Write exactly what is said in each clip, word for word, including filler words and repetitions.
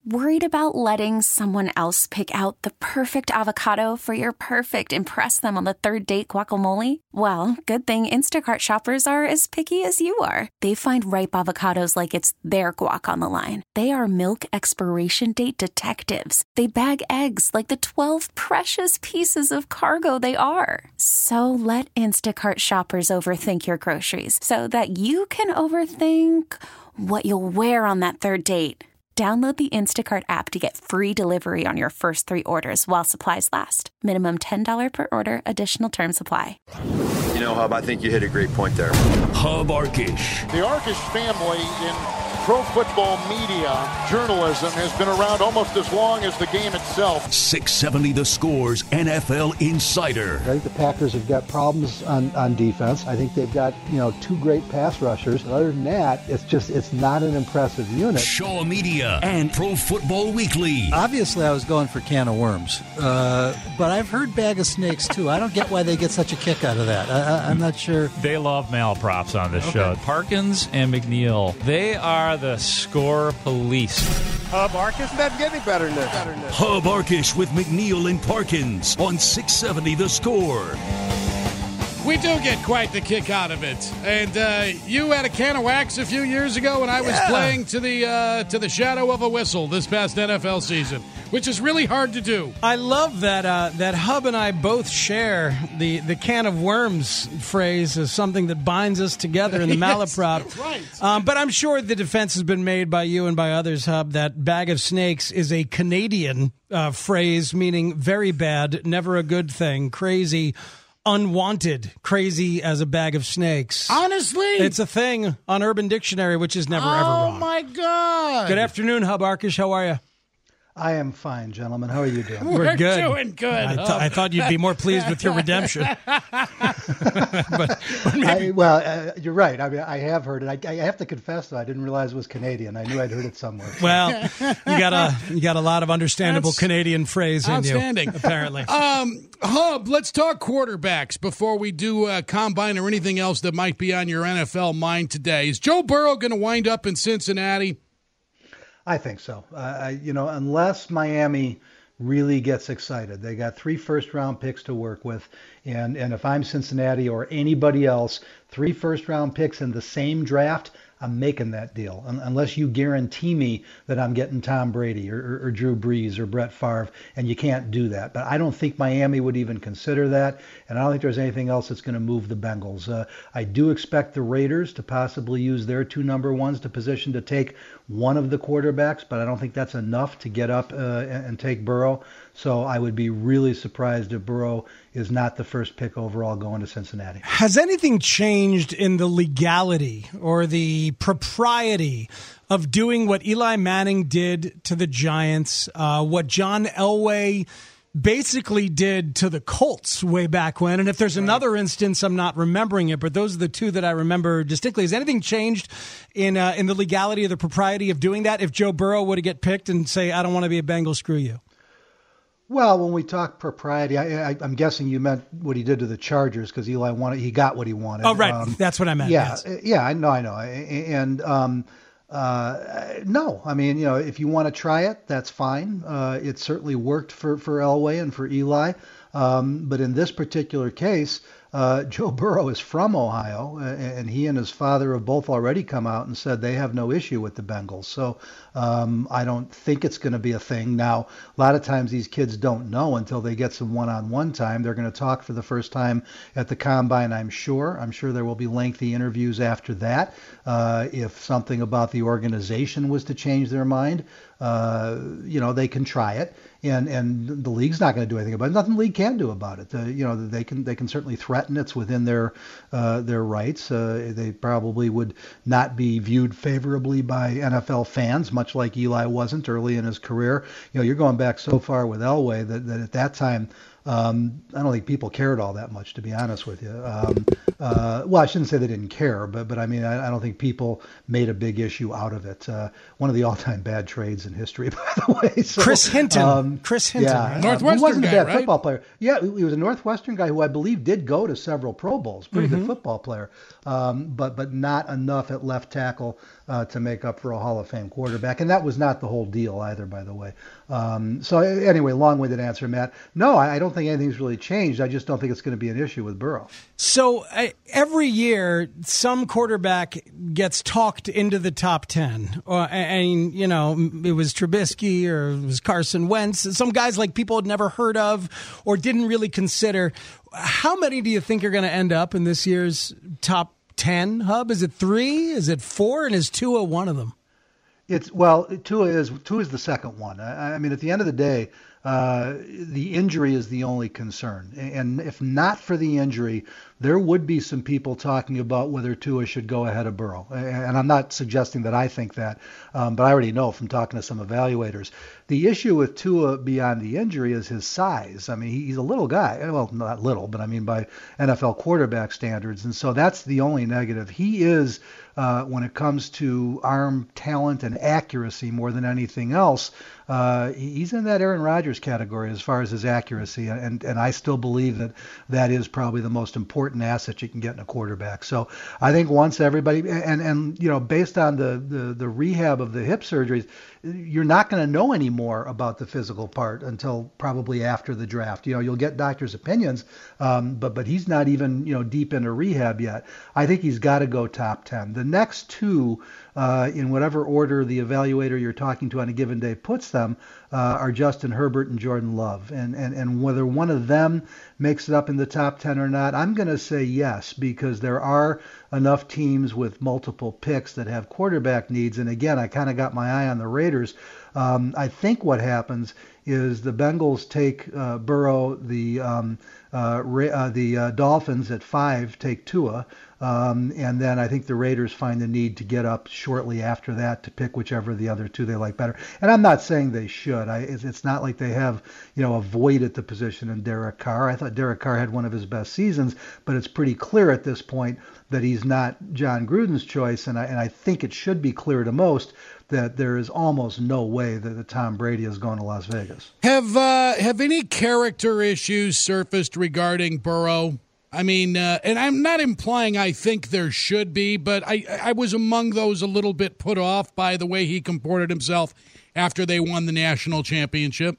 Worried about letting someone else pick out the perfect avocado for your perfect impress them on the third date guacamole? Well, good thing Instacart shoppers are as picky as you are. They find ripe avocados like it's their guac on the line. They are milk expiration date detectives. They bag eggs like the twelve precious pieces of cargo they are. So let Instacart shoppers overthink your groceries so that you can overthink what you'll wear on that third date. Download the Instacart app to get free delivery on your first three orders while supplies last. Minimum ten dollars per order. Additional terms apply. You know, Hub, I think you hit a great point there. Hub Arkish. The Arkish family in pro football media journalism has been around almost as long as the game itself. six seventy The Score's N F L Insider. I think the Packers have got problems on, on defense. I think they've got, you know, two great pass rushers. Other than that, it's just, it's not an impressive unit. Shaw Media and Pro Football Weekly. Obviously, I was going for can of worms, uh, but I've heard bag of snakes, too. I don't get why they get such a kick out of that. I, I, I'm not sure. They love malaprops on this Okay. show. Parkins and McNeil, they are the score police. Hub Arkish doesn't get any better than this. Better than this. Hub Arkish with McNeil and Parkins on six seventy The Score. We do get quite the kick out of it. And uh, you had a can of wax a few years ago when I was Yeah. playing to the uh, to the shadow of a whistle this past N F L season, which is really hard to do. I love that uh, that Hub and I both share the, the can of worms phrase as something that binds us together in the Yes, malaprop. right. Um, but I'm sure the defense has been made by you and by others, Hub, that bag of snakes is a Canadian uh, phrase meaning very bad, never a good thing, crazy, unwanted, crazy as a bag of snakes. Honestly? It's a thing on Urban Dictionary, which is never, ever Oh, wrong. my God. Good afternoon, Hub Arkish. How are you? I am fine, gentlemen. How are you doing? We're We're good. doing good. I, th- Hub. I thought you'd be more pleased with your redemption. but, but maybe, I, well, uh, you're right. I mean, I have heard it. I, I have to confess, though, I didn't realize it was Canadian. I knew I'd heard it somewhere. well, you got a you got a lot of understandable That's Canadian phrase in you. outstanding. Apparently. Um, Hub, let's talk quarterbacks before we do uh, combine or anything else that might be on your N F L mind today. Is Joe Burrow going to wind up in Cincinnati? I think so. Uh, I, you know, unless Miami really gets excited, they got three first-round picks to work with, and and if I'm Cincinnati or anybody else, three first-round picks in the same draft, I'm making that deal. Un- unless you guarantee me that I'm getting Tom Brady or, or, or Drew Brees or Brett Favre, and you can't do that. But I don't think Miami would even consider that, and I don't think there's anything else that's going to move the Bengals. Uh, I do expect the Raiders to possibly use their two number ones to position to take one of the quarterbacks, but I don't think that's enough to get up uh, and, and take Burrow. So I would be really surprised if Burrow is not the first pick overall going to Cincinnati. Has anything changed in the legality or the propriety of doing what Eli Manning did to the Giants, uh, what John Elway basically did to the Colts way back when? And if there's another instance, I'm not remembering it, but those are the two that I remember distinctly. Has anything changed in uh, in the legality or the propriety of doing that if Joe Burrow were to get picked and say, I don't want to be a Bengal, screw you? Well, when we talk propriety, I, I, I'm guessing you meant what he did to the Chargers because Eli wanted, he got what he wanted. Oh, right. Um, That's what I meant. yeah, yes. uh, yeah, I know, I know. And um, uh, no, I mean, you know, if you want to try it, that's fine. Uh, it certainly worked for, for Elway and for Eli. Um, but in this particular case, uh, Joe Burrow is from Ohio, uh, and he and his father have both already come out and said they have no issue with the Bengals. So um, I don't think it's going to be a thing. Now, a lot of times these kids don't know until they get some one-on-one time. They're going to talk for the first time at the Combine, I'm sure. I'm sure there will be lengthy interviews after that. Uh, if something about the organization was to change their mind, uh, you know, they can try it. And and the league's not going to do anything about it. Nothing the league can do about it. Uh, you know, they can they can certainly threaten. It's within their uh, their rights. Uh, they probably would not be viewed favorably by N F L fans, much like Eli wasn't early in his career. You know, you're going back so far with Elway that, that at that time, Um, I don't think people cared all that much, to be honest with you. Um, uh, well, I shouldn't say they didn't care, but but I mean, I, I don't think people made a big issue out of it. Uh, one of the all-time bad trades in history, by the way. So, Chris Hinton. Um, Chris Hinton. Yeah, Northwestern uh, he wasn't guy, a bad right? football player. Yeah, he was a Northwestern guy who I believe did go to several Pro Bowls. Pretty Mm-hmm. good football player, um, but but not enough at left tackle uh, to make up for a Hall of Fame quarterback. And that was not the whole deal either, by the way. Um, so anyway, long-winded answer, Matt. No, I, I don't think anything's really changed. I just don't think it's going to be an issue with Burrow. So uh, every year, some quarterback gets talked into the top ten. Uh, and, you know, it was Trubisky or it was Carson Wentz. Some guys like people had never heard of or didn't really consider. How many do you think are going to end up in this year's top ten, Hub? Is it three? Is it four? And is Tua one of them? It's well, Tua is Tua is the second one. I, I mean, at the end of the day, uh, the injury is the only concern. And if not for the injury, there would be some people talking about whether Tua should go ahead of Burrow. And I'm not suggesting that I think that, um, but I already know from talking to some evaluators. The issue with Tua beyond the injury is his size. I mean, he's a little guy. Well, not little, but I mean by N F L quarterback standards. And so that's the only negative. He is, uh, when it comes to arm talent and accuracy more than anything else, uh, he's in that Aaron Rodgers category as far as his accuracy. And, and I still believe that that is probably the most important asset you can get in a quarterback. So I think once everybody, and, and you know, based on the, the, the rehab of the hip surgeries, you're not going to know anymore about the physical part until probably after the draft. You know, you'll get doctors' opinions, um, but but he's not even, you know, deep into rehab yet. I think he's got to go top ten. The next two, uh, in whatever order the evaluator you're talking to on a given day puts them, uh, are Justin Herbert and Jordan Love. And, and, and whether one of them makes it up in the top ten or not, I'm going to say yes, because there are enough teams with multiple picks that have quarterback needs. And again, I kind of got my eye on the Raiders. Um, I think what happens is the Bengals take uh, Burrow, the um, uh, Ra- uh, the uh, Dolphins at five take Tua, um, and then I think the Raiders find the need to get up shortly after that to pick whichever of the other two they like better. And I'm not saying they should. I, it's, it's not like they have, you know, a void at the position in Derek Carr. I thought Derek Carr had one of his best seasons, but it's pretty clear at this point that he's not John Gruden's choice, and I, and I think it should be clear to most that there is almost no way that the Tom Brady is going to Las Vegas. Have uh, have any character issues surfaced regarding Burrow? I mean, uh, and I'm not implying I think there should be, but I, I was among those a little bit put off by the way he comported himself after they won the national championship.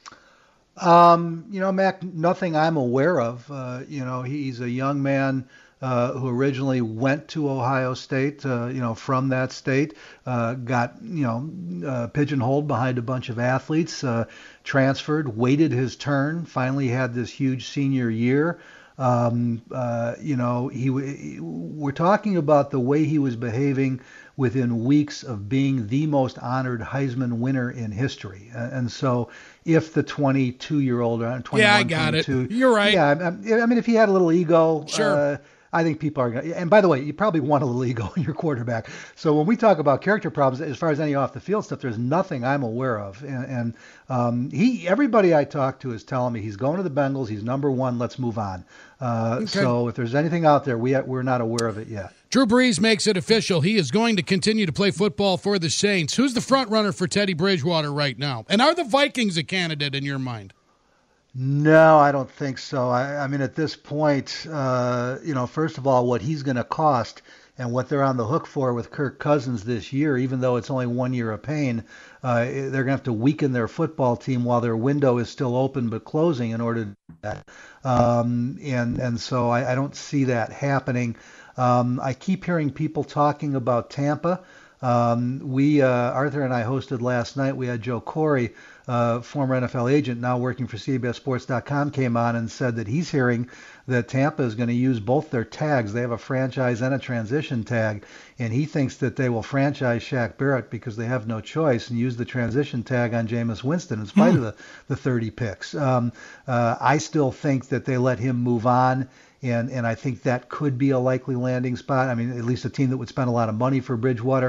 Um, you know, Mac, nothing I'm aware of. Uh, you know, he's a young man Uh, who originally went to Ohio State, uh, you know, from that state, uh, got, you know, uh, pigeonholed behind a bunch of athletes, uh, transferred, waited his turn, finally had this huge senior year. Um, uh, you know, he, he we're talking about the way he was behaving within weeks of being the most honored Heisman winner in history. Uh, and so if the twenty-two-year-old, uh, twenty-one, yeah, I got twenty-two, it. You're right. Yeah, I, I mean, if he had a little ego, sure. Uh, I think people are going to, and by the way, you probably want a little ego in your quarterback. So when we talk about character problems, as far as any off the field stuff, there's nothing I'm aware of. And, and um, he, everybody I talk to is telling me he's going to the Bengals. He's number one. Let's move on. Uh, okay. So if there's anything out there, we, we're not aware of it yet. Drew Brees makes it official. He is going to continue to play football for the Saints. Who's the front runner for Teddy Bridgewater right now? And are the Vikings a candidate in your mind? No, I don't think so. I, I mean, at this point, uh, you know, first of all, what he's going to cost and what they're on the hook for with Kirk Cousins this year, even though it's only one year of pain, uh, they're going to have to weaken their football team while their window is still open but closing in order to do that. Um, and, and so I, I don't see that happening. Um, I keep hearing people talking about Tampa. Um, we, uh, Arthur and I hosted last night. We had Joe Corey, uh, former N F L agent, now working for C B S Sports dot com, came on and said that he's hearing that Tampa is going to use both their tags. They have a franchise and a transition tag, and he thinks that they will franchise Shaq Barrett because they have no choice and use the transition tag on Jameis Winston in spite of the, the thirty picks. Um, uh, I still think that they let him move on. And and I think that could be a likely landing spot. I mean, at least a team that would spend a lot of money for Bridgewater.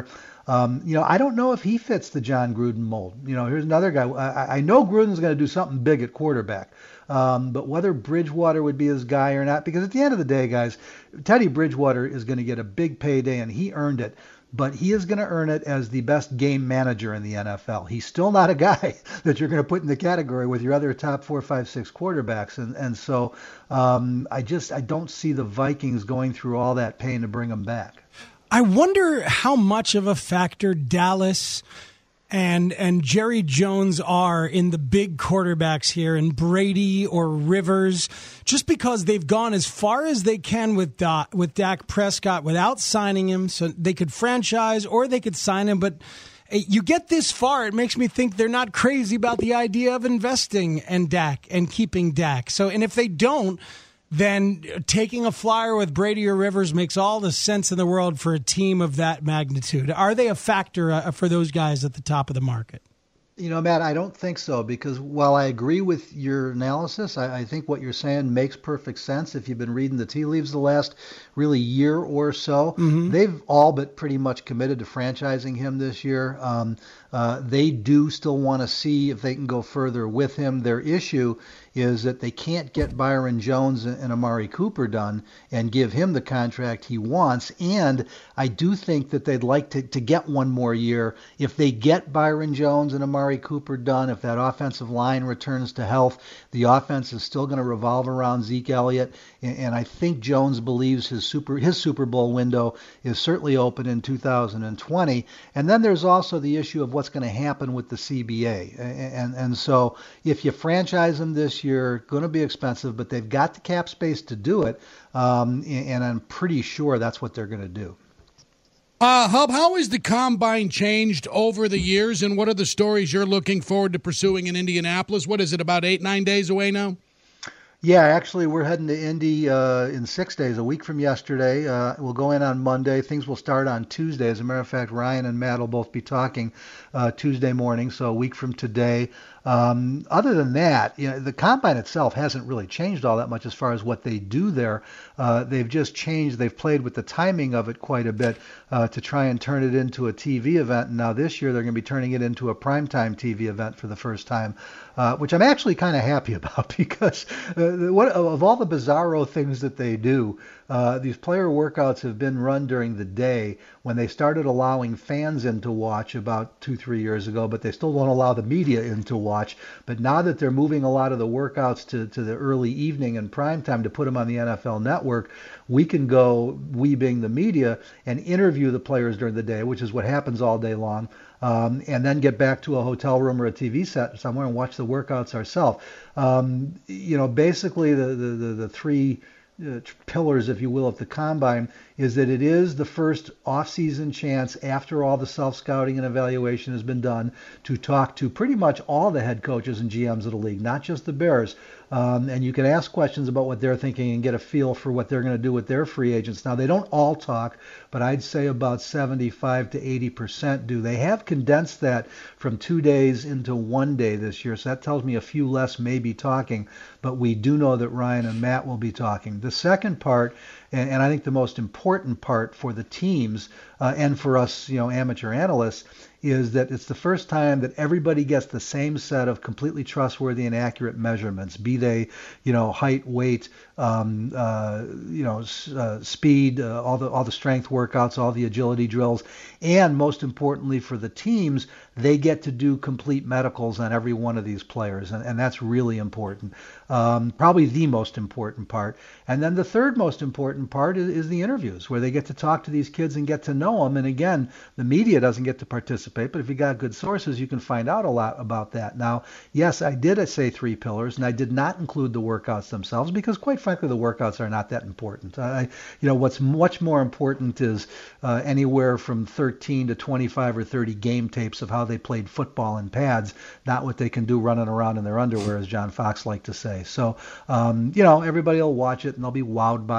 Um, you know, I don't know if he fits the John Gruden mold. You know, here's another guy. I, I know Gruden's going to do something big at quarterback. Um, but whether Bridgewater would be his guy or not, because at the end of the day, guys, Teddy Bridgewater is going to get a big payday, and he earned it. But he is going to earn it as the best game manager in the N F L. He's still not a guy that you're going to put in the category with your other top four, five, six quarterbacks. And and so um, I just I don't see the Vikings going through all that pain to bring him back. I wonder how much of a factor Dallas and and Jerry Jones are in the big quarterbacks here, in Brady or Rivers, just because they've gone as far as they can with da- with Dak Prescott without signing him, so they could franchise or they could sign him. But you get this far, it makes me think they're not crazy about the idea of investing in Dak and keeping Dak. So, and if they don't, then taking a flyer with Brady or Rivers makes all the sense in the world for a team of that magnitude. Are they a factor uh, for those guys at the top of the market? You know, Matt, I don't think so, because while I agree with your analysis, I, I think what you're saying makes perfect sense. If you've been reading the tea leaves the last really year or so, mm-hmm. they've all but pretty much committed to franchising him this year. Um, uh, they do still want to see if they can go further with him. Their issue is that they can't get Byron Jones and Amari Cooper done and give him the contract he wants. And I do think that they'd like to, to get one more year. If they get Byron Jones and Amari Cooper done, if that offensive line returns to health, the offense is still going to revolve around Zeke Elliott. And, and I think Jones believes his super his Super Bowl window is certainly open in two thousand twenty. And then there's also the issue of what's going to happen with the C B A. And, and, and so if you franchise him this year, going to be expensive, but they've got the cap space to do it. Um, and I'm pretty sure that's what they're going to do. Uh, Hub, how has the Combine changed over the years, and what are the stories you're looking forward to pursuing in Indianapolis? What is it, about eight, nine days away now? Yeah, actually, we're heading to Indy uh, in six days, a week from yesterday. Uh, we'll go in on Monday. Things will start on Tuesday. As a matter of fact, Ryan and Matt will both be talking uh, Tuesday morning, so a week from today. Um, other than that, you know, the Combine itself hasn't really changed all that much as far as what they do there. Uh, they've just changed. They've played with the timing of it quite a bit uh, to try and turn it into a T V event. And now this year they're going to be turning it into a primetime T V event for the first time, uh, which I'm actually kind of happy about because uh, what, of all the bizarro things that they do, uh, these player workouts have been run during the day when they started allowing fans in to watch about two, three years ago, but they still don't allow the media in to watch. But now that they're moving a lot of the workouts to, to the early evening and prime time to put them on the N F L Network, we can go, we being the media, and interview the players during the day, which is what happens all day long, um, and then get back to a hotel room or a T V set somewhere and watch the workouts ourselves. Um, you know, basically the, the, the, the three Uh, pillars, if you will, of the Combine is that it is the first off-season chance after all the self-scouting and evaluation has been done to talk to pretty much all the head coaches and G Ms of the league, not just the Bears. Um, and you can ask questions about what they're thinking and get a feel for what they're going to do with their free agents. Now, they don't all talk, but I'd say about seventy-five to eighty percent do. They have condensed that from two days into one day this year, so that tells me a few less may be talking, but we do know that Ryan and Matt will be talking. The second part, and, and I think the most important part for the teams uh, and for us, you know, amateur analysts, is that it's the first time that everybody gets the same set of completely trustworthy and accurate measurements, be they, you know, height, weight, um, uh, you know, uh, speed, uh, all the all the strength workouts, all the agility drills, and most importantly for the teams, they get to do complete medicals on every one of these players, and, and that's really important. Um, probably the most important part. And then the third most important part is, is the interviews, where they get to talk to these kids and get to know them. And again, the media doesn't get to participate, but if you got good sources, you can find out a lot about that. Now, yes, I did say three pillars, and I did not include the workouts themselves because, quite frankly, the workouts are not that important. I, you know, what's much more important is uh, anywhere from thirteen to twenty-five or thirty game tapes of how they played football in pads, not what they can do running around in their underwear, as John Fox liked to say. So, um, you know, everybody will watch it and they'll be wowed by it in some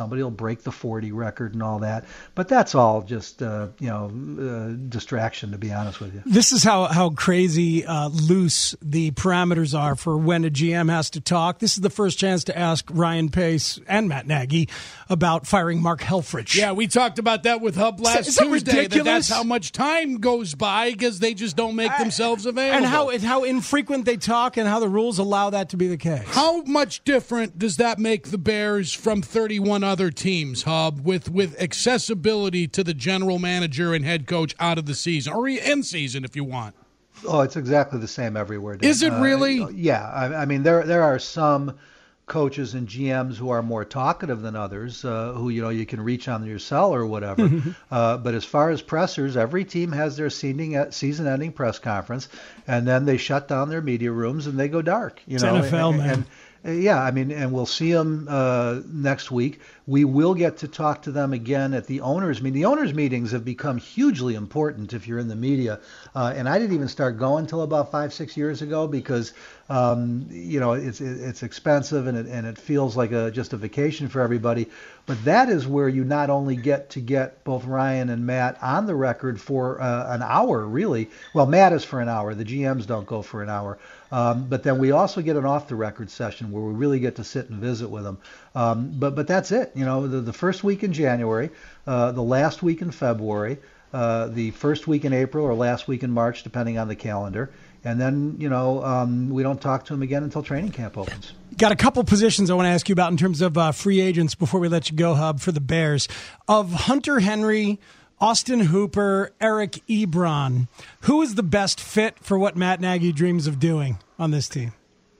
somebody will break the forty record and all that. But that's all just, uh, you know, uh, distraction, to be honest with you. This is how, how crazy uh, loose the parameters are for when a G M has to talk. This is the first chance to ask Ryan Pace and Matt Nagy about firing Mark Helfrich. Yeah, we talked about that with Hub last is that Tuesday. ridiculous? That that's how much time goes by because they just don't make themselves available. And how, and how infrequent they talk and how the rules allow that to be the case. How much different does that make the Bears from thirty-one other teams, Hub, with, with accessibility to the general manager and head coach out of the season, or in season if you want? Oh, it's exactly the same everywhere, Dan. Is it really? Uh, yeah. I, I mean, there there are some coaches and G Ms who are more talkative than others, uh, who, you know, you can reach on your cell or whatever. uh, but as far as pressers, every team has their season-ending press conference, and then they shut down their media rooms and they go dark. You it's know, N F L, and, man. And, Yeah, I mean, and we'll see them uh, next week. We will get to talk to them again at the owners' meeting. The owners' meetings have become hugely important if you're in the media. Uh, and I didn't even start going until about five, six years ago because, um, you know, it's it's expensive and it, and it feels like a just a vacation for everybody. But that is where you not only get to get both Ryan and Matt on the record for uh, an hour, really. Well, Matt is for an hour. The G Ms don't go for an hour. Um, but then we also get an off-the-record session where we really get to sit and visit with them. Um, but but that's it. You know, the, the first week in January, uh, the last week in February, uh, the first week in April or last week in March, depending on the calendar. And then, you know, um, we don't talk to them again until training camp opens. Got a couple positions I want to ask you about in terms of uh, free agents before we let you go, Hub, for the Bears. Of Hunter Henry, Austin Hooper, Eric Ebron, who is the best fit for what Matt Nagy dreams of doing on this team?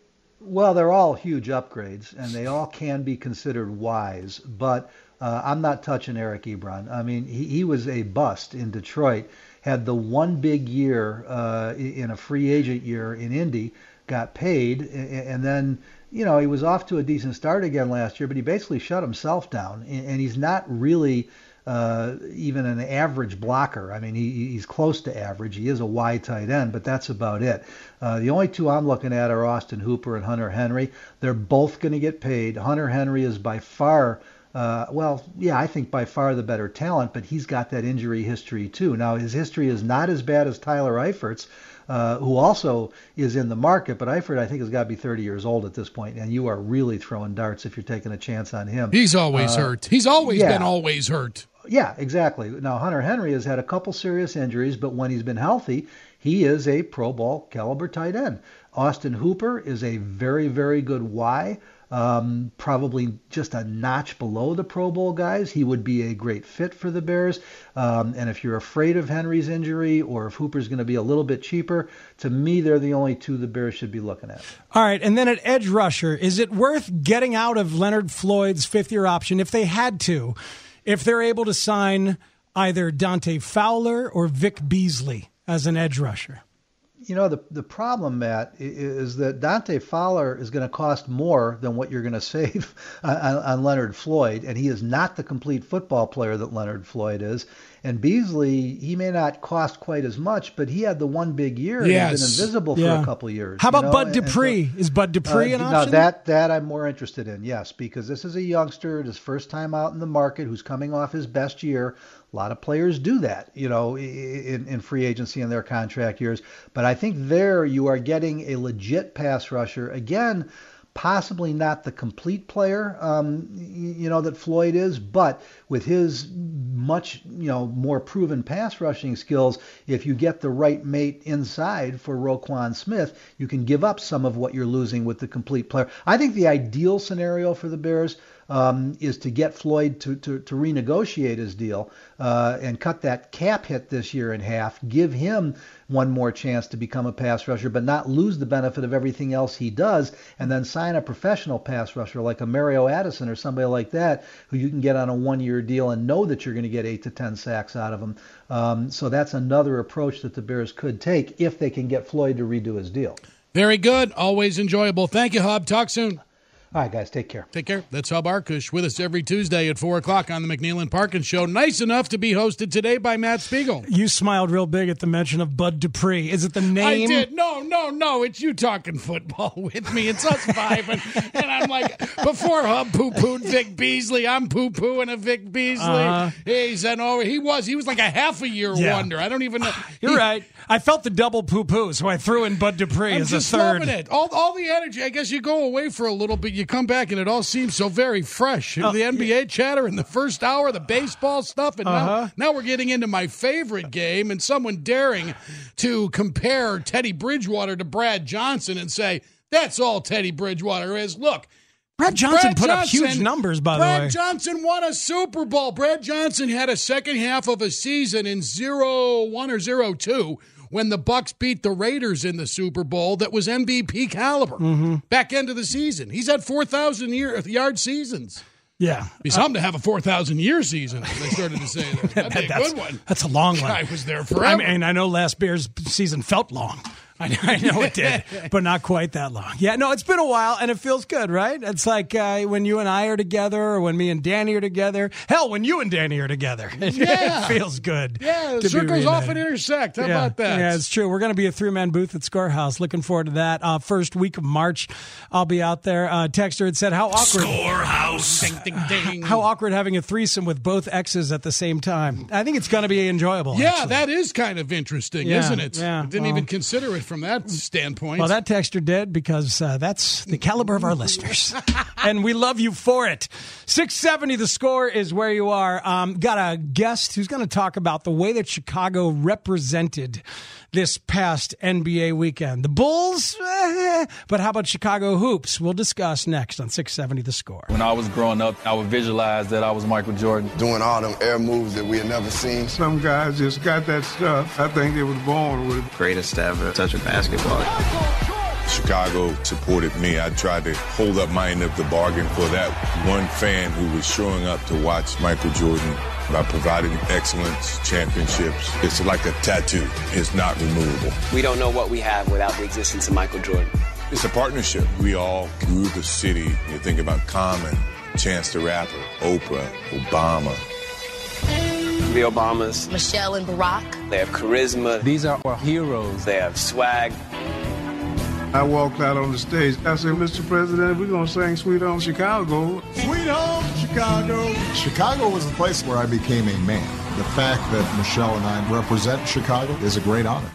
Well, they're all huge upgrades, and they all can be considered wise, but uh, I'm not touching Eric Ebron. I mean, he, he was a bust in Detroit, had the one big year uh, in a free agent year in Indy, got paid, and then, you know, he was off to a decent start again last year, but he basically shut himself down, and he's not really Uh, even an average blocker. I mean, he, he's close to average. He is a wide tight end, but that's about it. Uh, the only two I'm looking at are Austin Hooper and Hunter Henry. They're both going to get paid. Hunter Henry is by far, uh, well, yeah, I think by far the better talent, but he's got that injury history too. Now, his history is not as bad as Tyler Eifert's, Uh, who also is in the market, but Eifert, I think, has got to be thirty years old at this point, and you are really throwing darts if you're taking a chance on him. He's always uh, hurt. He's always yeah. been always hurt. Yeah, exactly. Now, Hunter Henry has had a couple serious injuries, but when he's been healthy, he is a Pro Bowl caliber tight end. Austin Hooper is a very, very good Y. Um, probably just a notch below the Pro Bowl guys. He would be a great fit for the Bears. Um, and if you're afraid of Henry's injury or if Hooper's going to be a little bit cheaper, to me, they're the only two the Bears should be looking at. All right. And then at edge rusher, is it worth getting out of Leonard Floyd's fifth year option if they had to, if they're able to sign either Dante Fowler or Vic Beasley as an edge rusher? You know, the the problem, Matt, is that Dante Fowler is going to cost more than what you're going to save on, on Leonard Floyd, and he is not the complete football player that Leonard Floyd is. And Beasley, he may not cost quite as much, but he had the one big year and yes. he's been invisible yeah. for a couple of years. How about you know? Bud and, Dupree? and so, is Bud Dupree uh, an now option? that that I'm more interested in, yes, because this is a youngster, his first time out in the market, who's coming off his best year. A lot of players do that, you know, in, in free agency in their contract years. But I think there you are getting a legit pass rusher. Again, possibly not the complete player, um, you know, that Floyd is, but with his much, you know, more proven pass rushing skills, if you get the right mate inside for Roquan Smith, you can give up some of what you're losing with the complete player. I think the ideal scenario for the Bears Um, is to get Floyd to, to, to renegotiate his deal uh, and cut that cap hit this year in half, give him one more chance to become a pass rusher, but not lose the benefit of everything else he does, and then sign a professional pass rusher like a Mario Addison or somebody like that who you can get on a one-year deal and know that you're going to get eight to ten sacks out of him. Um, so that's another approach that the Bears could take if they can get Floyd to redo his deal. Very good. Always enjoyable. Thank you, Hub. Talk soon. All right, guys, take care. Take care. That's Hub Arkush with us every Tuesday at four o'clock on the McNeil and Parkin Show. Nice enough to be hosted today by Matt Spiegel. You smiled real big at the mention of Bud Dupree. Is it the name? I did. No, no, no. It's you talking football with me. It's us five. and, and I'm like, before Hub poo-pooed Vic Beasley, I'm poo-pooing a Vic Beasley. Uh-huh. He's an over. He was. He was like a half a year yeah. wonder. I don't even know. You're he, right. I felt the double poo-poo, so I threw in Bud Dupree I'm as a just third. Loving it. All, all the energy. I guess you go away for a little bit. You come back and it all seems so very fresh. Oh, the N B A yeah. chatter in the first hour, the baseball stuff, and uh-huh. now, now we're getting into my favorite game and someone daring to compare Teddy Bridgewater to Brad Johnson and say, that's all Teddy Bridgewater is. Look, Brad Johnson Brad put Johnson, up huge numbers, by Brad the way. Brad Johnson won a Super Bowl. Brad Johnson had a second half of a season in zero one or zero two when the Bucs beat the Raiders in the Super Bowl that was M V P caliber mm-hmm. back end of the season. He's had four thousand yard seasons. Yeah. It'd be something uh, to have a four thousand year season, as they started to say that. That'd be a that's, good one. That's a long one. I was there forever. I mean, I know last Bears season felt long. I know it did, but not quite that long. Yeah, no, it's been a while, and it feels good, right? It's like uh, when you and I are together, or when me and Danny are together. Hell, when you and Danny are together. It, yeah. it feels good. Yeah, the circles often intersect. How yeah. about that? Yeah, it's true. We're going to be a three-man booth at Scorehouse. Looking forward to that. Uh, first week of March, I'll be out there. Uh, Texter had said, how awkward. Scorehouse. Ding, ding, ding. How awkward having a threesome with both exes at the same time. I think it's going to be enjoyable. Yeah, actually. that is kind of interesting, yeah, isn't it? Yeah, I didn't well, even consider it from that standpoint. Well, that texter did because uh, that's the caliber of our listeners. And we love you for it. six seventy The Score is where you are. Um, got a guest who's going to talk about the way that Chicago represented this past N B A weekend. The Bulls, eh, but how about Chicago hoops? We'll discuss next on six seventy The Score. When I was growing up, I would visualize that I was Michael Jordan. Doing all them air moves that we had never seen. Some guys just got that stuff. I think they was born with it. Greatest ever touch of basketball. Chicago supported me. I tried to hold up my end of the bargain for that one fan who was showing up to watch Michael Jordan by providing excellence, championships. It's like a tattoo. It's not removable. We don't know what we have without the existence of Michael Jordan. It's a partnership. We all grew the city. You think about Common, Chance the Rapper, Oprah, Obama. The Obamas. Michelle and Barack. They have charisma. These are our heroes. They have swag. I walked out on the stage. I said, Mister President, we're going to sing Sweet Home Chicago. Sweet Home Chicago. Chicago was the place where I became a man. The fact that Michelle and I represent Chicago is a great honor.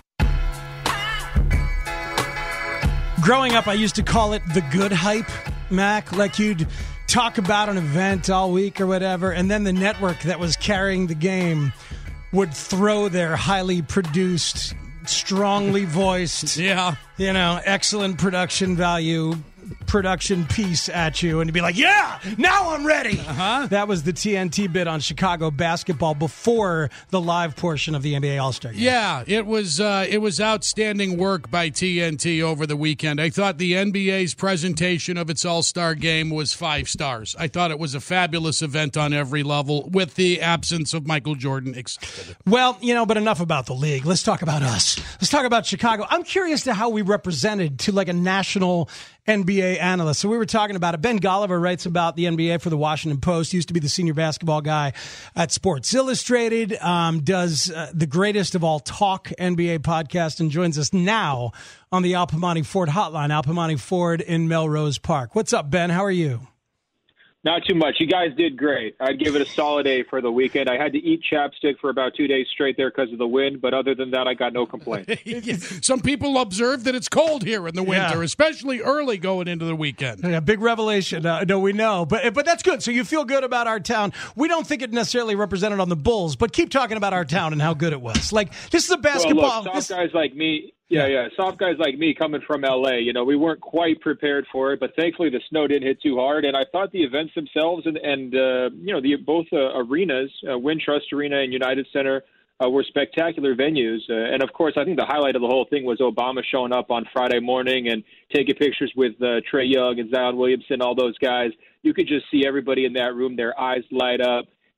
Growing up, I used to call it the good hype, Mac, like you'd talk about an event all week or whatever, and then the network that was carrying the game would throw their highly produced, strongly voiced, yeah, you know, excellent production value production piece at you, and you'd be like, yeah, now I'm ready. Uh-huh. That was the T N T bit on Chicago basketball before the live portion of the N B A All-Star Game. Yeah, it was uh, it was outstanding work by T N T over the weekend. I thought the N B A's presentation of its All-Star Game was five stars. I thought it was a fabulous event on every level, with the absence of Michael Jordan accepted. Well, you know, but enough about the league. Let's talk about us. Let's talk about Chicago. I'm curious to how we represented to like a national N B A analyst. So we were talking about it. Ben Golliver writes about the N B A for the Washington Post. He used to be the senior basketball guy at Sports Illustrated, um, does uh, the greatest of all talk N B A podcast, and joins us now on the Al Piemonte Ford hotline. Al Piemonte Ford in Melrose Park. What's up, Ben? How are you? Not too much. You guys did great. I'd give it a solid A for the weekend. I had to eat chapstick for about two days straight there because of the wind, but other than that, I got no complaints. Some people observe that it's cold here in the winter, Yeah. especially early going into the weekend. Yeah, big revelation. Uh, no, we know. But but that's good. So you feel good about our town. We don't think it necessarily represented on the Bulls, but keep talking about our town and how good it was. Like, this is a basketball. Well, look, soft this, guys like me, yeah, yeah, soft guys like me coming from L A, you know, we weren't quite prepared for it, but thankfully the snow didn't hit too hard. And I thought the events themselves and, and uh, you know, the both uh, arenas, uh, Wintrust Arena and United Center, uh, were spectacular venues. Uh, and, of course, I think the highlight of the whole thing was Obama showing up on Friday morning and taking pictures with uh, Trae Young and Zion Williamson, all those guys. You could just see everybody in that room, their eyes light up.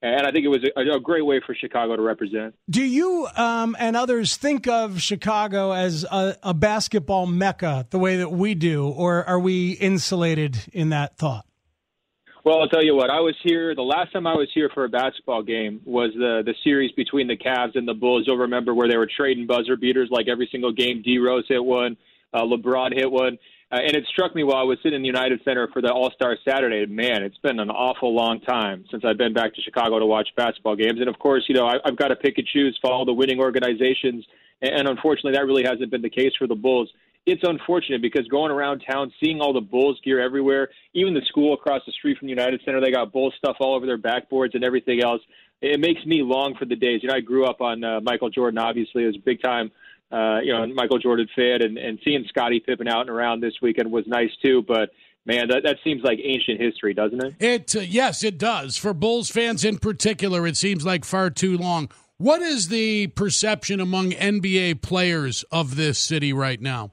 And I think it was a, a great way for Chicago to represent. Do you um, and others think of Chicago as a, a basketball mecca the way that we do, or are we insulated in that thought? Well, I'll tell you what, I was here, the last time I was here for a basketball game was the the series between the Cavs and the Bulls. You'll remember where they were trading buzzer beaters like every single game. D-Rose hit one, uh, LeBron hit one. Uh, and it struck me while I was sitting in the United Center for the All-Star Saturday. Man, it's been an awful long time since I've been back to Chicago to watch basketball games. And, of course, you know, I, I've got to pick and choose, follow the winning organizations. And, and unfortunately, that really hasn't been the case for the Bulls. It's unfortunate because going around town, seeing all the Bulls gear everywhere, even the school across the street from the United Center, they got Bulls stuff all over their backboards and everything else. It makes me long for the days. You know, I grew up on uh, Michael Jordan, obviously, as a big-time Uh, you know, Michael Jordan fan, and, and seeing Scottie Pippen out and around this weekend was nice too. But man, that, that seems like ancient history, doesn't it? It uh, yes, it does. For Bulls fans in particular, it seems like far too long. What is the perception among N B A players of this city right now?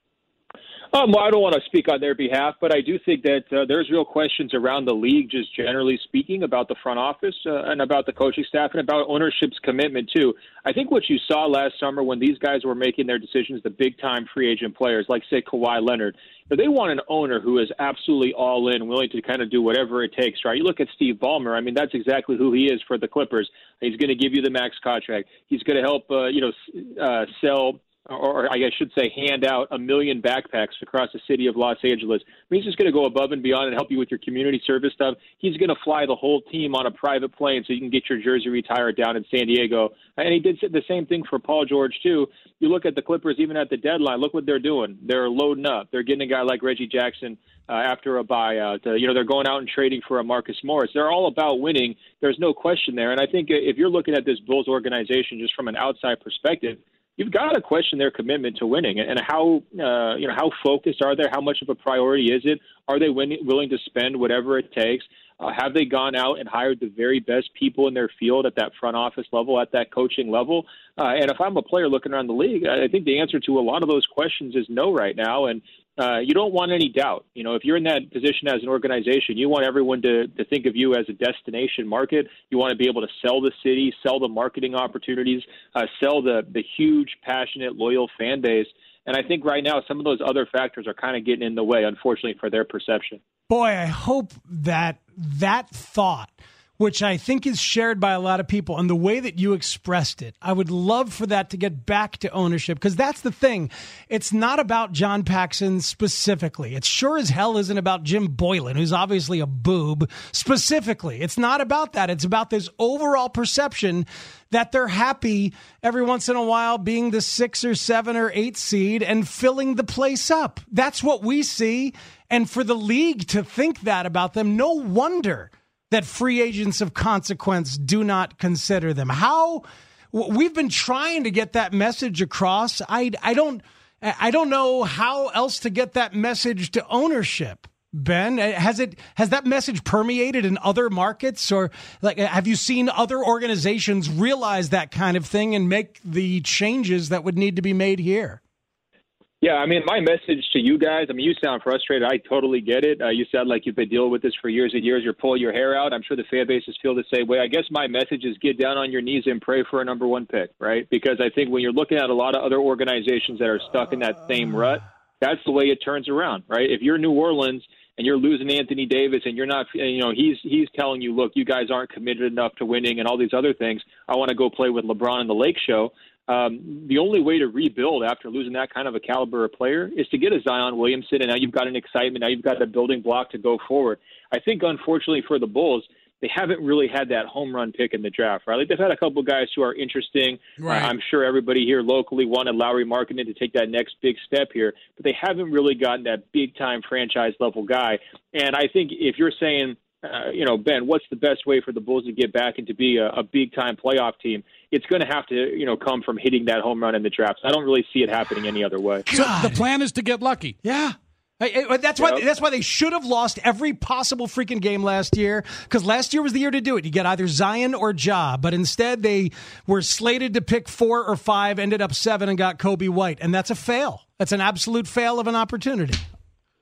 Um, well, I don't want to speak on their behalf, but I do think that uh, there's real questions around the league, just generally speaking, about the front office uh, and about the coaching staff and about ownership's commitment, too. I think what you saw last summer when these guys were making their decisions, the big-time free agent players, like, say, Kawhi Leonard, they want an owner who is absolutely all in, willing to kind of do whatever it takes, right? You look at Steve Ballmer. I mean, that's exactly who he is for the Clippers. He's going to give you the max contract. He's going to help, uh, you know, uh, sell – or I should say hand out a million backpacks across the city of Los Angeles. I mean, he's just going to go above and beyond and help you with your community service stuff. He's going to fly the whole team on a private plane so you can get your jersey retired down in San Diego. And he did the same thing for Paul George, too. You look at the Clippers, even at the deadline, look what they're doing. They're loading up. They're getting a guy like Reggie Jackson uh, after a buyout. Uh, you know, they're going out and trading for a Marcus Morris. They're all about winning. There's no question there. And I think if you're looking at this Bulls organization just from an outside perspective, you've got to question their commitment to winning and how uh, you know how focused are they? How much of a priority is it? Are they win- willing to spend whatever it takes? Uh, have they gone out and hired the very best people in their field at that front office level, at that coaching level? Uh, and if I'm a player looking around the league, I think the answer to a lot of those questions is no right now. And uh, you don't want any doubt. You know, if you're in that position as an organization, you want everyone to, to think of you as a destination market. You want to be able to sell the city, sell the marketing opportunities, uh, sell the, the huge, passionate, loyal fan base. And I think right now some of those other factors are kind of getting in the way, unfortunately, for their perception. Boy, I hope that that thought, which I think is shared by a lot of people, and the way that you expressed it, I would love for that to get back to ownership, because that's the thing. It's not about John Paxson specifically. It sure as hell isn't about Jim Boylan, who's obviously a boob, specifically. It's not about that. It's about this overall perception that they're happy every once in a while being the six or seven or eight seed and filling the place up. That's what we see. And for the league to think that about them, no wonder that free agents of consequence do not consider them. How we've been trying to get that message across. I, I don't I don't know how else to get that message to ownership. Ben, has it has that message permeated in other markets, or like have you seen other organizations realize that kind of thing and make the changes that would need to be made here? Yeah, I mean, my message to you guys, I mean, you sound frustrated. I totally get it. Uh, you sound like you've been dealing with this for years and years. You're pulling your hair out. I'm sure the fan bases feel the same way. I guess my message is get down on your knees and pray for a number one pick, right? Because I think when you're looking at a lot of other organizations that are stuck in that same rut, that's the way it turns around, right? If you're New Orleans and you're losing Anthony Davis and you're not, you know, he's he's telling you, look, you guys aren't committed enough to winning and all these other things. I want to go play with LeBron in the Lake Show. Um, the only way to rebuild after losing that kind of a caliber of player is to get a Zion Williamson, and now you've got an excitement. Now you've got a building block to go forward. I think, unfortunately for the Bulls, they haven't really had that home run pick in the draft, right? Like they've had a couple of guys who are interesting. Right. Uh, I'm sure everybody here locally wanted Lauri Markkanen to take that next big step here, but they haven't really gotten that big-time franchise-level guy. And I think if you're saying, uh, you know, Ben, what's the best way for the Bulls to get back and to be a, a big-time playoff team? It's going to have to, you know, come from hitting that home run in the draft. I don't really see it happening any other way. So the plan is to get lucky. Yeah. That's why. That's why they should have lost every possible freaking game last year. Because last year was the year to do it. You get either Zion or Ja, but instead they were slated to pick four or five, ended up seven, and got Kobe White, and that's a fail. That's an absolute fail of an opportunity.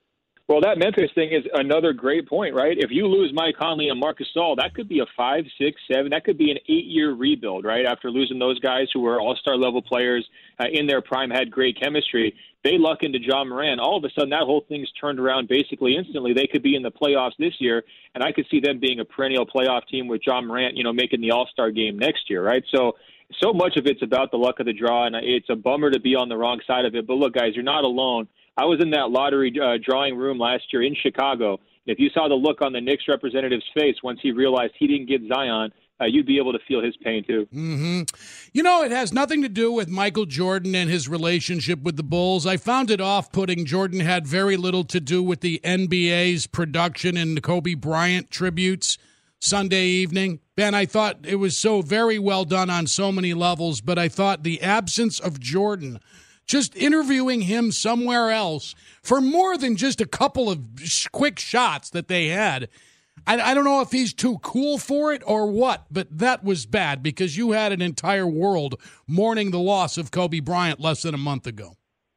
Well, that Memphis thing is another great point, right? If you lose Mike Conley and Marc Gasol, that could be a five, six, seven. That could be an eight-year rebuild, right? After losing those guys who were all-star level players uh, in their prime, had great chemistry. They luck into John Moran. All of a sudden, that whole thing's turned around basically instantly. They could be in the playoffs this year, and I could see them being a perennial playoff team with John Morant, you know, making the All-Star game next year, right? So, so much of it's about the luck of the draw, and it's a bummer to be on the wrong side of it. But look, guys, you're not alone. I was in that lottery uh, drawing room last year in Chicago. If you saw the look on the Knicks representative's face once he realized he didn't get Zion, uh, you'd be able to feel his pain too. Mm-hmm. You know, it has nothing to do with Michael Jordan and his relationship with the Bulls. I found it off-putting. Jordan had very little to do with the N B A's production and the Kobe Bryant tributes Sunday evening. Ben, I thought it was so very well done on so many levels, but I thought the absence of Jordan, just interviewing him somewhere else for more than just a couple of sh- quick shots that they had. I, I don't know if he's too cool for it or what, but that was bad because you had an entire world mourning the loss of Kobe Bryant less than a month ago.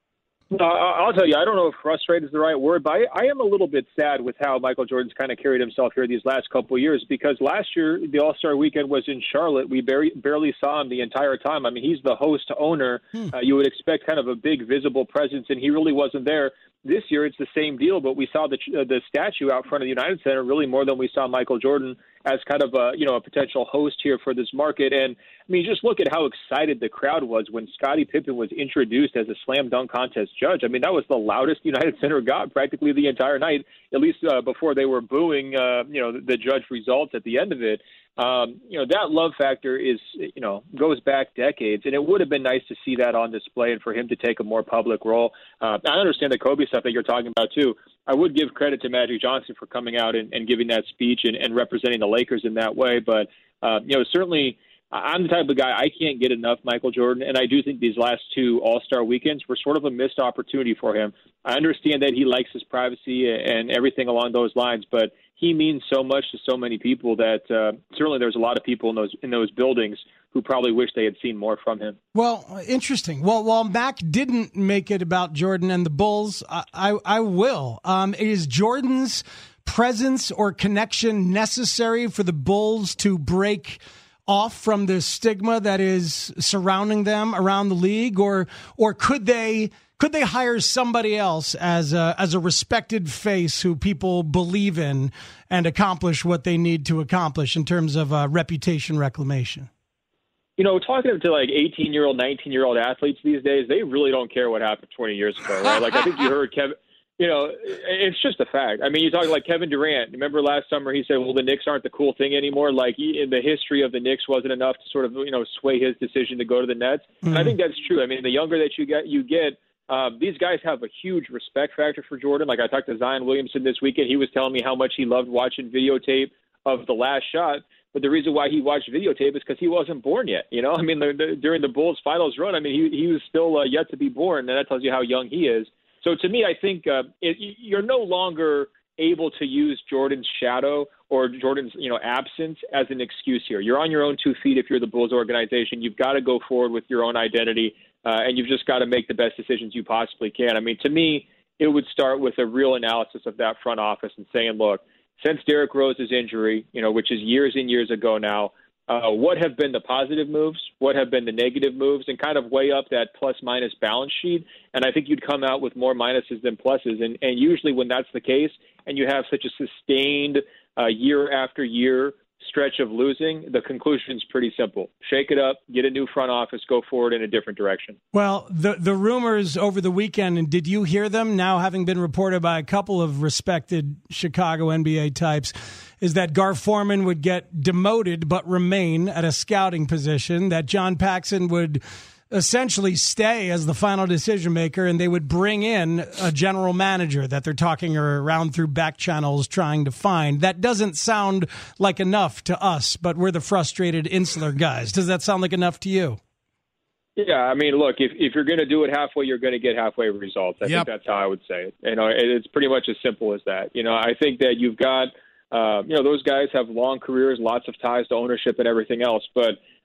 No, I'll tell you, I don't know if frustrated is the right word, but I, I am a little bit sad with how Michael Jordan's kind of carried himself here these last couple of years, because last year the All-Star weekend was in Charlotte. We barely, barely saw him the entire time. I mean, he's the host owner. Hmm. Uh, you would expect kind of a big visible presence, and he really wasn't there. This year it's the same deal, but we saw the uh, the statue out front of the United Center really more than we saw Michael Jordan as kind of a, you know, a potential host here for this market. And I mean, just look at how excited the crowd was when Scottie Pippen was introduced as a slam dunk contest judge. I mean, that was the loudest United Center got practically the entire night, at least uh, before they were booing, uh, you know, the, the judge results at the end of it. Um, you know, that love factor is, you know, goes back decades, and it would have been nice to see that on display and for him to take a more public role. Uh, I understand the Kobe stuff that you're talking about, too. I would give credit to Magic Johnson for coming out and, and giving that speech and, and representing the Lakers in that way. But, uh, you know, certainly I'm the type of guy, I can't get enough Michael Jordan, and I do think these last two All-Star weekends were sort of a missed opportunity for him. I understand that he likes his privacy and everything along those lines, but he means so much to so many people that uh, certainly there's a lot of people in those in those buildings who probably wish they had seen more from him. Well, interesting. Well, while Mac didn't make it about Jordan and the Bulls, I, I, I will. Um, is Jordan's presence or connection necessary for the Bulls to break off from the stigma that is surrounding them around the league, or or could they could they hire somebody else as a, as a respected face who people believe in and accomplish what they need to accomplish in terms of uh, reputation reclamation? You know, talking to like eighteen-year-old, nineteen-year-old athletes these days, they really don't care what happened twenty years ago, right? Like I think you heard Kevin. You know, it's just a fact. I mean, you talk like Kevin Durant. Remember last summer he said, well, the Knicks aren't the cool thing anymore. Like he, the history of the Knicks wasn't enough to sort of, you know, sway his decision to go to the Nets. Mm-hmm. And I think that's true. I mean, the younger that you get, you get, um, these guys have a huge respect factor for Jordan. Like I talked to Zion Williamson this weekend. He was telling me how much he loved watching videotape of the last shot. But the reason why he watched videotape is because he wasn't born yet. You know, I mean, the, the, during the Bulls finals run, I mean, he, he was still uh, yet to be born. And that tells you how young he is. So to me, I think uh, it, you're no longer able to use Jordan's shadow or Jordan's, you know, absence as an excuse here. You're on your own two feet if you're the Bulls organization. You've got to go forward with your own identity, uh, and you've just got to make the best decisions you possibly can. I mean, to me, it would start with a real analysis of that front office and saying, look, since Derrick Rose's injury, you know, which is years and years ago now, Uh, what have been the positive moves? What have been the negative moves? And kind of weigh up that plus-minus balance sheet. And I think you'd come out with more minuses than pluses. And, and usually when that's the case and you have such a sustained uh, year-after-year stretch of losing, the conclusion is pretty simple. Shake it up, get a new front office, go forward in a different direction. Well, the the rumors over the weekend, and did you hear them now having been reported by a couple of respected Chicago N B A types, is that Gar Forman would get demoted but remain at a scouting position, that John Paxson would essentially stay as the final decision maker, and they would bring in a general manager that they're talking around through back channels trying to find. That doesn't sound like enough to us, but we're the frustrated insular guys. Does that sound like enough to you? Yeah, I mean, look, if, if you're going to do it halfway, you're going to get halfway results. I yep. think that's how I would say it. You know, it's pretty much as simple as that. You know, I think that you've got, uh, you know, those guys have long careers, lots of ties to ownership and everything else, but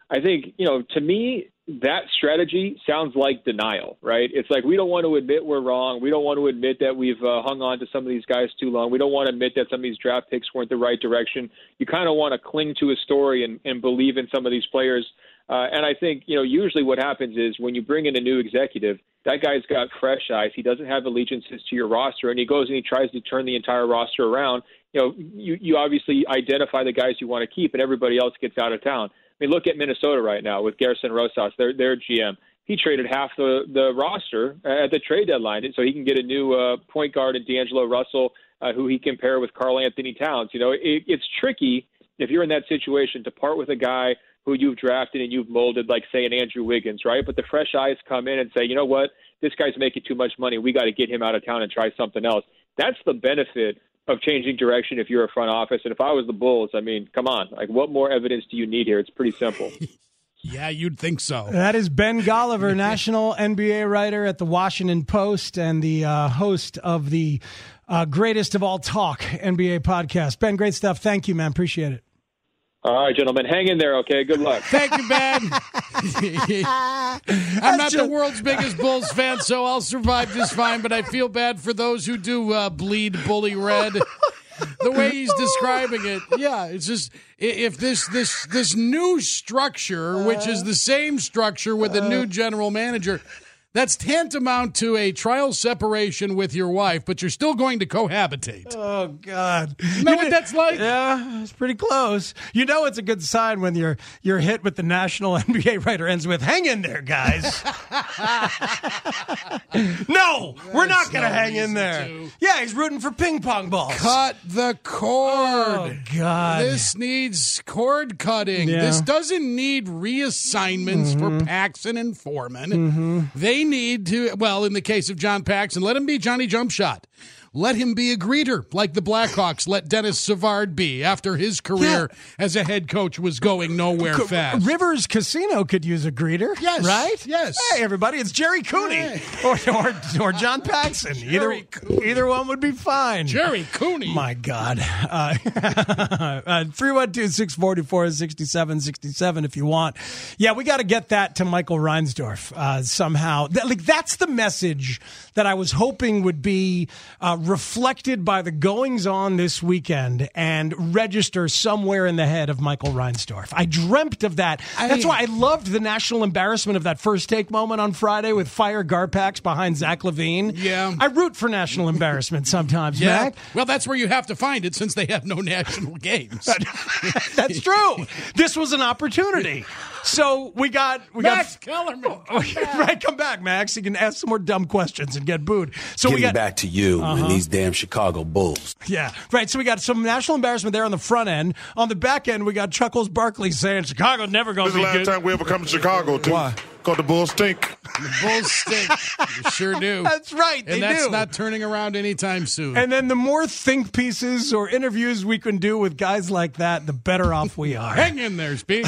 I think, you know, to me, that strategy sounds like denial, right? It's like we don't want to admit we're wrong. We don't want to admit that we've uh, hung on to some of these guys too long. We don't want to admit that some of these draft picks weren't the right direction. You kind of want to cling to a story and, and believe in some of these players. Uh, and I think, you know, usually what happens is when you bring in a new executive, that guy's got fresh eyes. He doesn't have allegiances to your roster, and he goes and he tries to turn the entire roster around. You know, you, you obviously identify the guys you want to keep, and everybody else gets out of town. I mean, look at Minnesota right now with Gerson Rosas, their their G M. He traded half the, the roster at the trade deadline so he can get a new uh, point guard in D'Angelo Russell, uh, who he can pair with Karl Anthony Towns. You know, it, it's tricky if you're in that situation to part with a guy who you've drafted and you've molded, like, say, an Andrew Wiggins, right? But the fresh eyes come in and say, you know what, this guy's making too much money. We got to get him out of town and try something else. That's the benefit of changing direction if you're a front office. And if I was the Bulls, I mean, come on. Like, what more evidence do you need here? It's pretty simple. Yeah, you'd think so. That is Ben Golliver, national N B A writer at the Washington Post and the uh, host of the uh, Greatest of All Talk N B A podcast. Ben, great stuff. Thank you, man. Appreciate it. All right, gentlemen, hang in there, okay? Good luck. Thank you, Ben. I'm not the world's biggest Bulls fan, so I'll survive just fine, but I feel bad for those who do uh, bleed bully red. The way he's describing it, yeah, it's just if this this this new structure, which is the same structure with a new general manager, that's tantamount to a trial separation with your wife, but you're still going to cohabitate. Oh, God. You know what that's like? Yeah, it's pretty close. You know it's a good sign when you're you're hit with the national N B A writer ends with, hang in there, guys. No, we're not going to hang in there. To. Yeah, he's rooting for ping pong balls. Cut the cord. Oh, God. This needs cord cutting. Yeah. This doesn't need reassignments Mm-hmm. for Paxson and Foreman. Mm-hmm. They need to, well, in the case of John Paxson, let him be Johnny Jumpshot. Let him be a greeter like the Blackhawks let Dennis Savard be after his career yeah. as a head coach was going nowhere C- fast. Rivers Casino could use a greeter. Yes. Right? Yes. Hey, everybody, it's Jerry Cooney hey. or, or or John Paxson. Either, Cooney. either one would be fine. Jerry Cooney. My God. Uh, uh, three one two, six four four, six seven six seven if you want. Yeah, we got to get that to Michael Reinsdorf uh, somehow. That, like, that's the message that I was hoping would be uh, reflected by the goings-on this weekend and register somewhere in the head of Michael Reinsdorf. I dreamt of that. I, That's why I loved the national embarrassment of that first take moment on Friday with Fire Garpax behind Zach LaVine. Yeah. I root for national embarrassment sometimes, yeah. Mac. Well, that's where you have to find it since they have no national games. That's true. This was an opportunity. So we got... we Max got, Kellerman. Come right, come back, Max. You can ask some more dumb questions and get booed. So Give we got it back to you uh-huh. and these damn Chicago Bulls. Yeah, right. So we got some national embarrassment there on the front end. On the back end, we got Chuckles Barkley saying Chicago's never going to be good. This is the last time we ever come to Chicago, too. Why? Because the Bulls stink. The Bulls stink. They sure do. That's right. And they that's do. not turning around anytime soon. And then the more think pieces or interviews we can do with guys like that, the better off we are. Hang in there, Speed.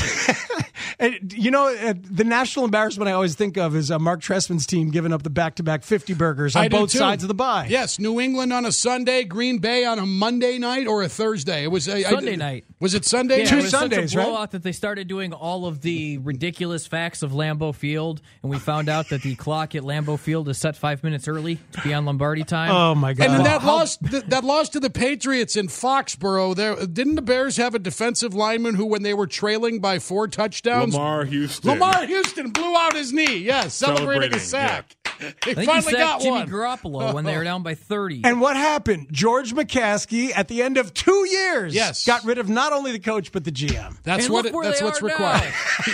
And, you know, uh, the national embarrassment I always think of is uh, Mark Trestman's team giving up the back-to-back fifty burgers on I do both too. sides of the bye. Yes, New England on a Sunday, Green Bay on a Monday night or a Thursday. It was uh, Sunday I, night. Was it Sunday? Yeah, Two it was Sundays, such a blowout right? that they started doing all of the ridiculous facts of Lambeau Field, and we found out that the clock at Lambeau Field is set five minutes early to be on Lombardi time. Oh my God! And then that loss, that, that loss to the Patriots in Foxborough. There didn't the Bears have a defensive lineman who, when they were trailing by four touchdowns, Lamar Houston. Lamar Houston blew out his knee. Yes, celebrating, celebrating a sack. Yeah. They I think finally he got sacked Jimmy one. Garoppolo when they were down by thirty. And what happened? George McCaskey, at the end of two years, yes. got rid of not only the coach but the G M. That's and what. It, that's what's required.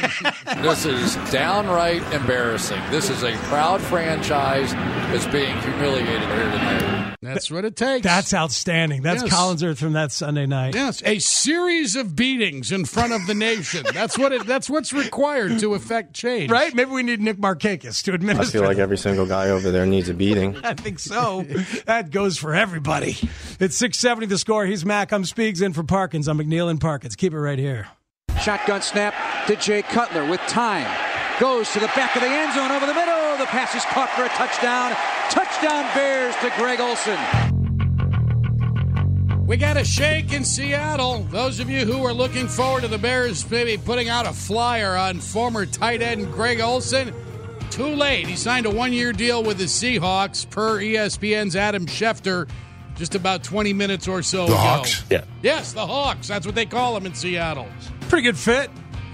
This is downright embarrassing. This is a proud franchise that's being humiliated here tonight. That's what it takes. That's outstanding. That's yes. Collinsworth from that Sunday night. Yes, a series of beatings in front of the nation. That's what it. That's what's required to effect change. Right? Maybe we need Nick Markakis to administer. I feel like every single guy over there needs a beating. I think so. That goes for everybody. It's six seventy The Score. He's Mac. I'm Speegs in for Parkins. I'm McNeil and Parkins. Keep it right here. Shotgun snap to Jay Cutler with time. Goes to the back of the end zone over the middle. The pass is caught for a touchdown. Touchdown Bears to Greg Olsen. We got a shake in Seattle. Those of you who are looking forward to the Bears maybe putting out a flyer on former tight end Greg Olsen, too late. He signed a one-year deal with the Seahawks per E S P N's Adam Schefter just about twenty minutes or so the ago. Hawks? Yeah. Yes, the Hawks. That's what they call them in Seattle. Pretty good fit.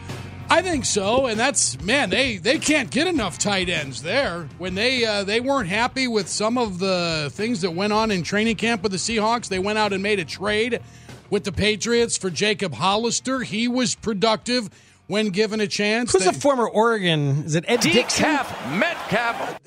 I think so, and that's, man, they, they can't get enough tight ends there. When they uh, they weren't happy with some of the things that went on in training camp with the Seahawks, they went out and made a trade with the Patriots for Jacob Hollister. He was productive when given a chance. Who's they, a former Oregon? Is it Ed Dixon? Decaf Metcalf.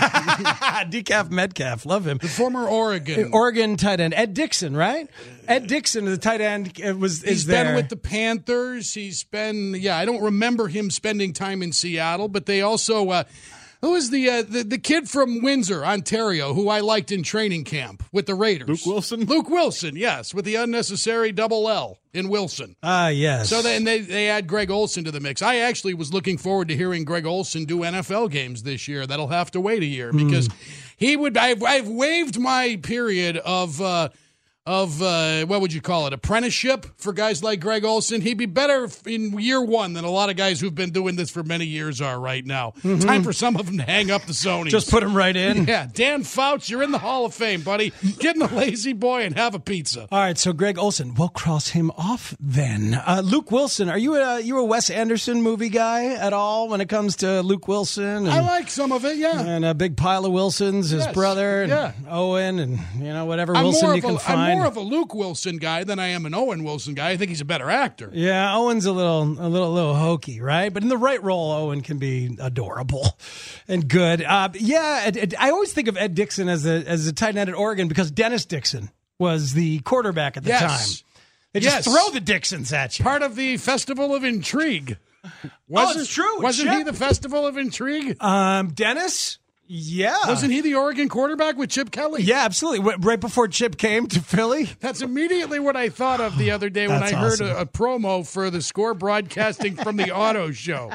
Decaf Metcalf. Love him. The former Oregon. Oregon tight end. Ed Dixon, right? Ed Dixon, the tight end, was is He's there. been with the Panthers. He's been, yeah, I don't remember him spending time in Seattle, but they also, uh, who was the, uh, the the kid from Windsor, Ontario, who I liked in training camp with the Raiders? Luke Wilson? Luke Wilson, yes, with the unnecessary double L in Wilson. Ah, yes. So then they, they add Greg Olsen to the mix. I actually was looking forward to hearing Greg Olsen do N F L games this year. That'll have to wait a year because mm. he would, I've, I've waived my period of, uh, of uh, what would you call it, apprenticeship for guys like Greg Olsen. He'd be better in year one than a lot of guys who've been doing this for many years are right now. Mm-hmm. Time for some of them to hang up the Sonys. Just put them right in. Yeah, Dan Fouts, you're in the Hall of Fame, buddy. Get in the lazy boy and have a pizza. All right, so Greg Olsen, we'll cross him off then. Uh, Luke Wilson, are you a you a Wes Anderson movie guy at all when it comes to Luke Wilson? And, I like some of it, yeah. And a big pile of Wilsons, his yes, brother, and yeah. Owen, and you know whatever I'm Wilson more you of a, can find. I'm more of a Luke Wilson guy than I am an Owen Wilson guy. I think he's a better actor. Yeah, Owen's a little, a little, a little hokey, right? But in the right role, Owen can be adorable and good. Uh, yeah, Ed, Ed, I always think of Ed Dixon as a as a tight end at Oregon because Dennis Dixon was the quarterback at the yes. time. They just yes. throw the Dixons at you. Part of the Festival of Intrigue. Wasn't, oh, it's true. Wasn't Chip. he the Festival of Intrigue? Um, Dennis. Yeah. Wasn't he the Oregon quarterback with Chip Kelly? Yeah, absolutely. Right before Chip came to Philly? That's immediately what I thought of the other day when I heard awesome. a, a promo for the Score broadcasting from the auto show.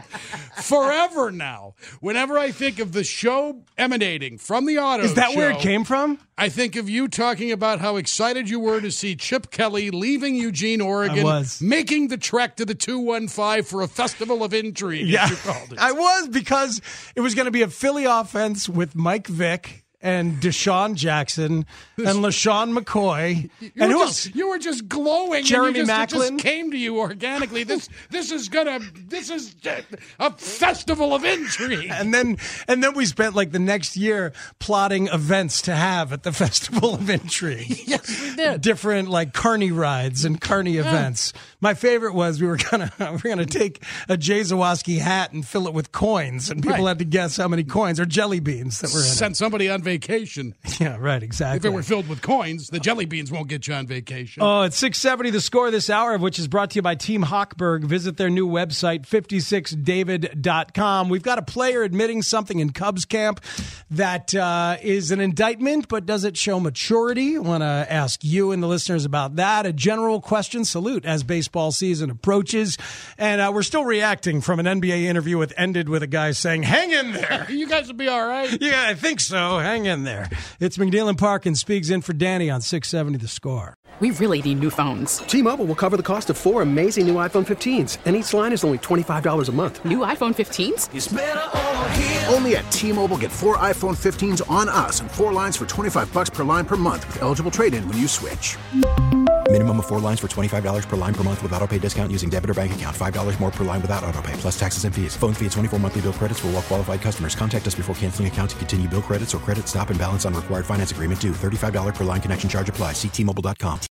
Forever now, whenever I think of the show emanating from the auto show. Is that show, where it came from? I think of you talking about how excited you were to see Chip Kelly leaving Eugene, Oregon, I was. making the trek to the two one five for a Festival of Intrigue, yeah, as you called it. I was, because it was going to be a Philly offense with Mike Vick and Deshaun Jackson and LaShawn McCoy. You and who just, else? You were just glowing. Jeremy and you just, Maclin. It just came to you organically. This this is gonna this is a festival of intrigue. And then and then we spent like the next year plotting events to have at the Festival of Intrigue. Yes, we did. Different like carny rides and carny yeah. events. My favorite was we were gonna we were gonna take a Jay Zawoski hat and fill it with coins, and people right. had to guess how many coins or jelly beans that were in Send it. somebody on vacation. Yeah, right, exactly. If it were filled with coins, the jelly beans won't get you on vacation. Oh, it's six seventy The Score this hour, which is brought to you by Team Hochberg. Visit their new website, fifty-six david dot com. We've got a player admitting something in Cubs camp that uh, is an indictment, but does it show maturity? I want to ask you and the listeners about that. A general question salute as baseball season approaches. And uh, we're still reacting from an N B A interview with ended with a guy saying, hang in there. You guys will be all right. Yeah, I think so. Hang in there. It's McNeil and Park and Speaks in for Danny on six seventy The Score. We really need new phones. T-Mobile will cover the cost of four amazing new iPhone fifteens, and each line is only twenty-five dollars a month. New iPhone fifteens? It's better over here. Only at T-Mobile, get four iPhone fifteens on us and four lines for twenty-five dollars per line per month with eligible trade-in when you switch. Minimum of four lines for twenty-five dollars per line per month with autopay discount using debit or bank account. five dollars more per line without autopay, plus taxes and fees. Phone fee at twenty-four monthly bill credits for well-qualified customers. Contact us before canceling account to continue bill credits or credit stop and balance on required finance agreement due. thirty-five dollars per line connection charge applies. See T Mobile dot com.